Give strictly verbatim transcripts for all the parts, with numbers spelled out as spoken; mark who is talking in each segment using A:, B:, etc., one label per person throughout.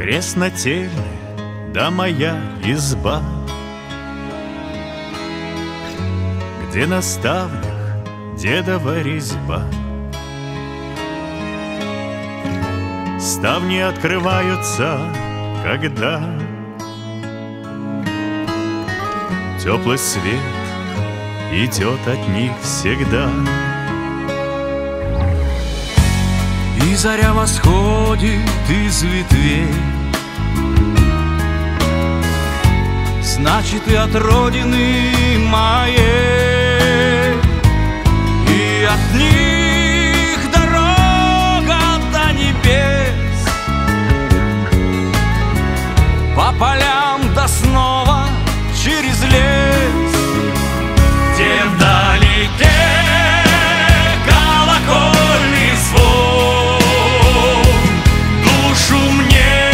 A: Краснотельная, да моя изба, где на ставнях дедова резьба. Ставни открываются, когда теплый свет идет от них всегда.
B: И заря восходит из ветвей, значит, и от родины моей, и от них дорога до небес, по полям да снова через лес, где вдалеке колокольный звон душу мне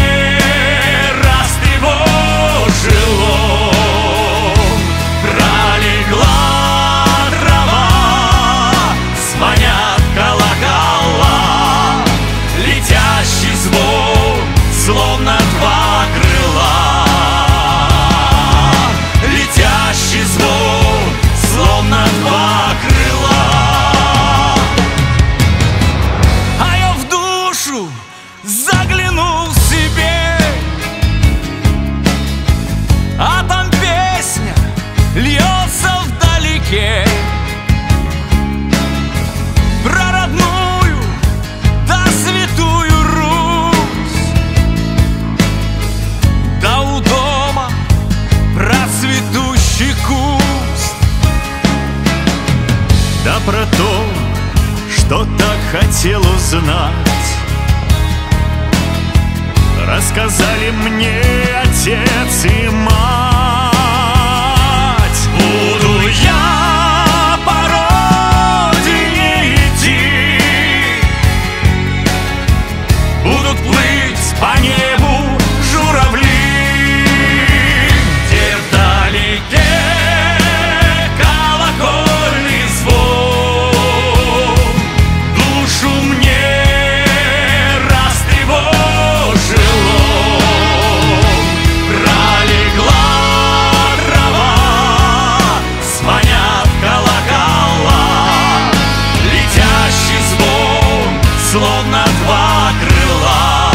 B: растревожил он. Пролегла трава, звонят колокола, летящий звон, словно два крыла. Летящий звон, словно два крыла. А я в душу заглянул себе, а там песня льется вдалеке про родную да святую Русь, да у дома про цветущий куст,
A: Да про то, что так хотел узнать, рассказали мне отец и мать.
B: буду я по родине идти, будут плыть по небу журавли, где вдалеке колокольный звон душу мне растревожил он. Пролегла трава, звонят колокола, летящий звон, словно два крыла.